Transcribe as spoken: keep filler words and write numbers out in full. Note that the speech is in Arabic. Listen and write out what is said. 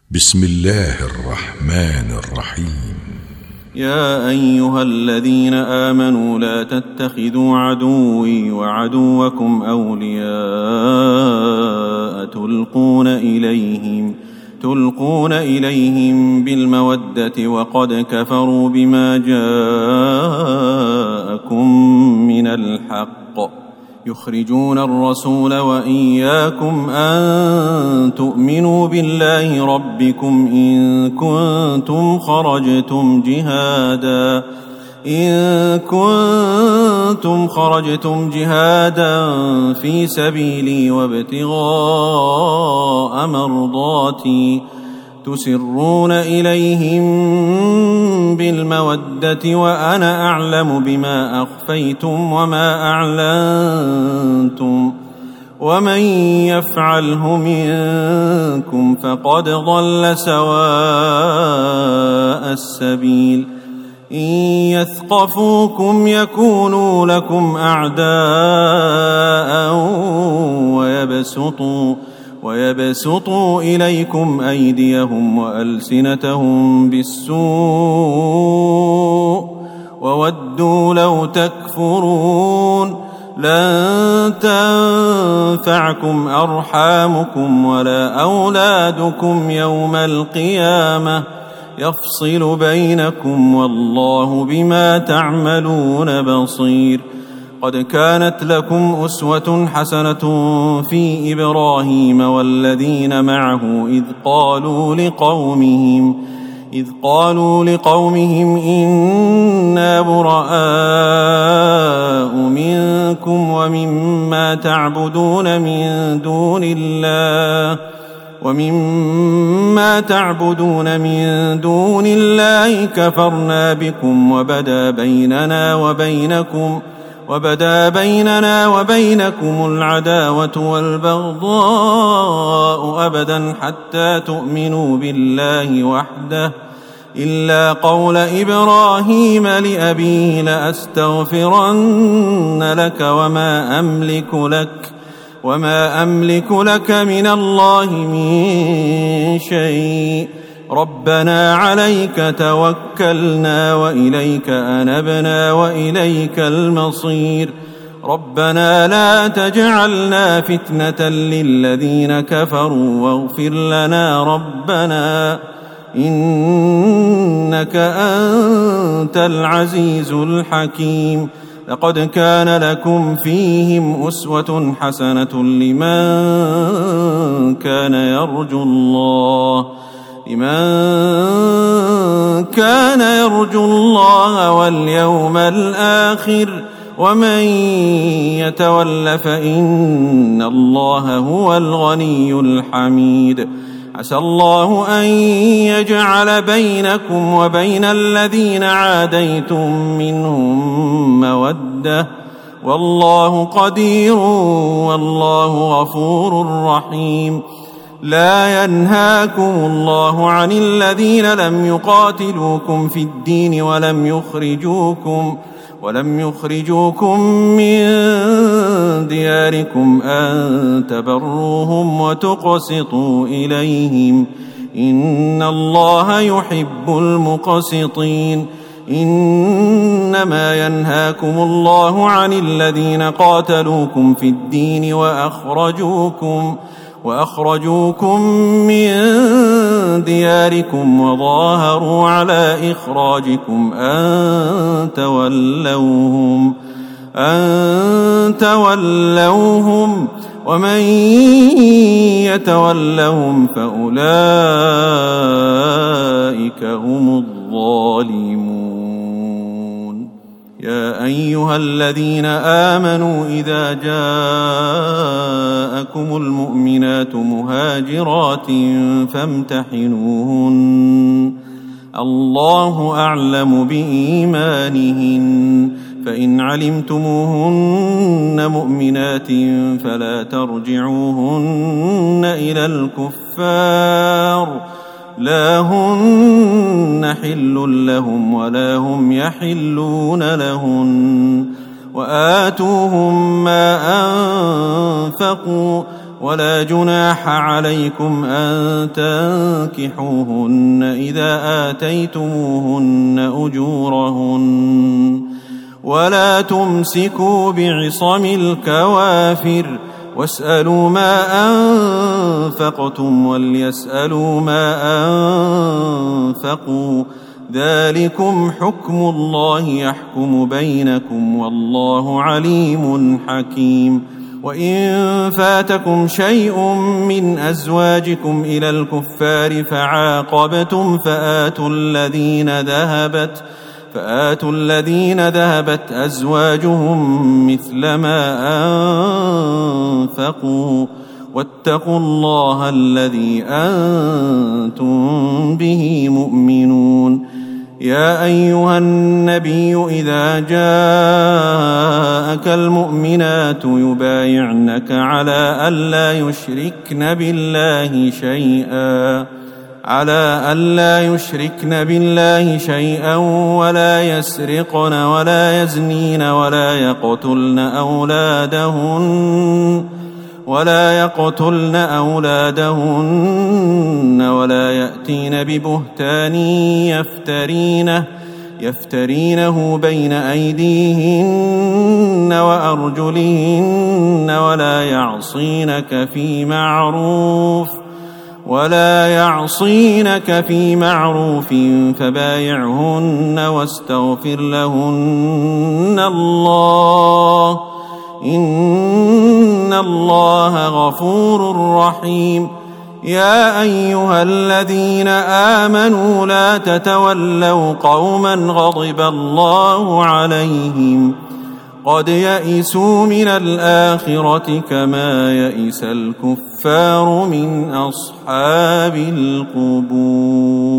بسم الله الرحمن الرحيم. يا أيها الذين آمنوا لا تتخذوا عدوي وعدوكم أولياء تلقون إليهم تلقون إليهم بالمودة وقد كفروا بما جاءكم من الحق يخرجون الرسول وإياكم أن تؤمنوا بالله ربكم إن كنتم خرجتم جهادا إن كنتم خرجتم جهادا في سبيلي وابتغاء مرضاتي تسرون إليهم بالمودة وأنا أعلم بما أخفيتم وما أعلنتم ومن يفعله منكم فقد ضل سواء السبيل إن يثقفوكم يكونوا لكم أعداء ويبسطوا ويبسطوا إليكم أيديهم وألسنتهم بالسوء وودوا لو تكفرون لن تنفعكم أرحامكم ولا أولادكم يوم القيامة يفصل بينكم والله بما تعملون بصير. قد كانت لكم أسوة حسنة في إبراهيم والذين معه إذ قالوا لقومهم إذ قالوا لقومهم إنا براء منكم ومما تعبدون من دون الله ومما تعبدون من دون الله كفرنا بكم وبدا بيننا وبينكم وبدا بيننا وبينكم العداوة والبغضاء أبدا حتى تؤمنوا بالله وحده إلا قول إبراهيم لأبيه لأستغفرن لك وما أملك لك وما أملك لك من الله من شيء ربنا عليك توكلنا وإليك أنبنا وإليك المصير ربنا لا تجعلنا فتنة للذين كفروا واغفر لنا ربنا إنك أنت العزيز الحكيم. لقد كان لكم فيهم أسوة حسنة لمن كان يرجو الله لمن كان يرجو الله واليوم الآخر ومن يتول فإن الله هو الغني الحميد. عسى الله أن يجعل بينكم وبين الذين عاديتم منهم مودة والله قدير والله غفور رحيم. لا ينهاكم الله عن الذين لم يقاتلوكم في الدين ولم يخرجوكم ولم يخرجوكم من دياركم أن تبروهم وتقسطوا إليهم إن الله يحب المقسطين. إنما ينهاكم الله عن الذين قاتلوكم في الدين وأخرجوكم وأخرجوكم من دياركم وظاهروا على إخراجكم أن تولوهم أن تولوهم ومن يتولهم فأولئك هم الظالمون. يا أيها الذين آمنوا إذا جاءكم المؤمنات مهاجرات فامتحنوهن الله أعلم بإيمانهن فإن علمتموهن مؤمنات فلا ترجعوهن إلى الكفار لا هن حل لهم ولا هم يحلون لهن وآتوهم ما أنفقوا ولا جناح عليكم أن تنكحوهن إذا آتيتموهن أجورهن ولا تمسكوا بعصم الكوافر واسألوا ما أنفقتم وليسألوا ما أنفقوا ذلكم حكم الله يحكم بينكم والله عليم حكيم. وإن فاتكم شيء من أزواجكم إلى الكفار فعاقبتم فآتوا الذين ذهبت فآتوا الذين ذهبت أزواجهم مثل ما أنفقوا واتقوا الله الذي أنتم به مؤمنون. يا أيها النبي إذا جاءك المؤمنات يبايعنك على ألا يشركن بالله شيئا على ألا يشركن بالله شيئا ولا يسرقن ولا يزنين ولا يقتلن أولادهن ولا يقتلن أولادهن ولا يأتين ببهتان يفترينه يفترينه بين أيديهن وأرجلهن ولا يعصينك في معروف ولا يعصينك في معروف فبايعهن واستغفر لهن الله إن الله غفور رحيم. يا أيها الذين آمنوا لا تتولوا قوما غضب الله عليهم قد يئسوا من الآخرة كما يئس الكفار من أصحاب القبور.